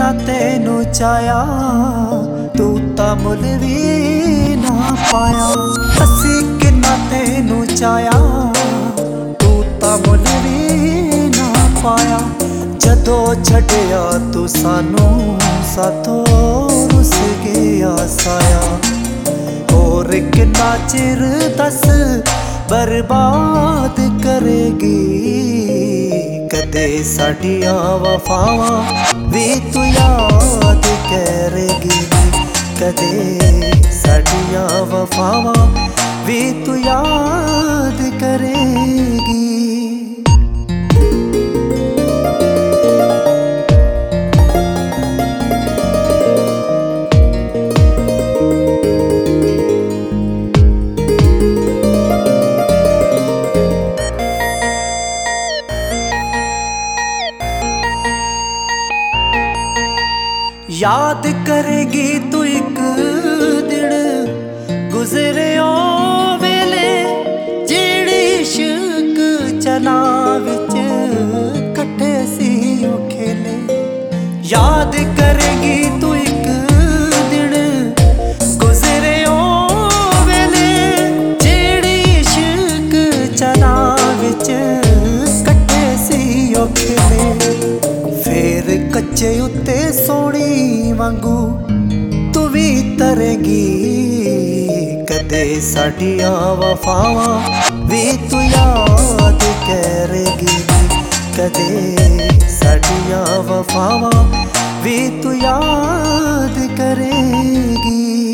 किन्ना तेनू चाया तू तां मुल भी ना पाया। असी किन्ना तेनू चाया तू तां मुल भी ना पाया। जदों छड्डिया तू सानू साथों रुस गया साया। होर किन्ना चिर दस बर्बाद करेगी कदे साडियां वफावां वी तू याद करेगी। कदे साडियां वफावां वी तू याद करेगी। याद करेगी तू एक दिन गुजरे ओ वेले जेड़े इश्क चना विच कट्ठे सी ओ खेले। याद करेगी तू एक दिन गुजरे ओ वेले जेड़े इश्क चना विच कट्ठे सी ओ खेले। फेर कच्चे उत्ते सोनी वांगू तू भी तरेगी कदे साडियां वफावां वी तू याद करेगी। कदे साडियां वफावां वी तू याद करेगी।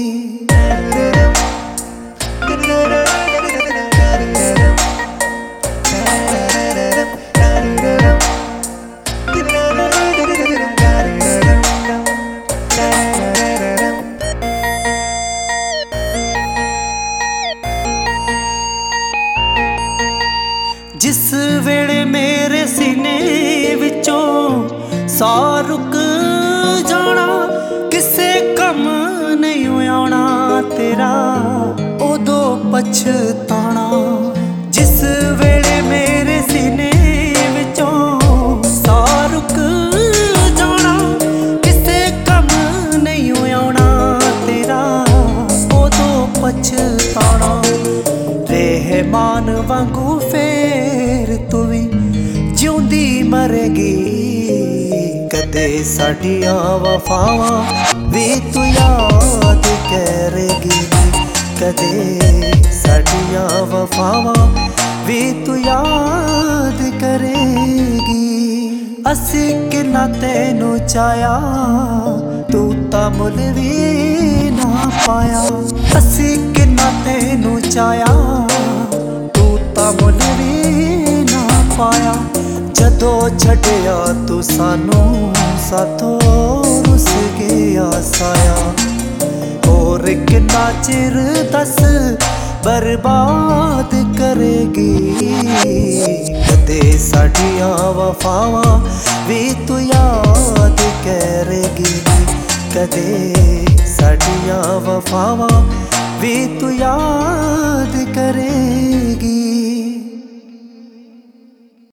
जिस वेले मेरे सीने विचों सा रुक जाना किसे कम नहीं आना तेरा उदों पछताना। जिस वेले मेरे सीने विचों सा रुक जाना किसे कम नहीं आना तेरा उदों पछताना। रहमान वांगू फेर तू भी जिउंदी मरेगी कदे साडियां वफावां वी तू याद करेगी। कदे साडियां वफावां वी तू याद करेगी। असी किन्ना तेनू चाया तू तां मुल भी ना पाया। असी किन्ना तेनू चाया तू तां मुल भी ना पाया। जदों छड्डिया तू सानू साथों रुस गया साया। होर किन्ना चिर दस बर्बाद करेगी कदे साडियां वफावां वी तू याद करेगी। कदे साडियां वफावां वी तू याद करेगी।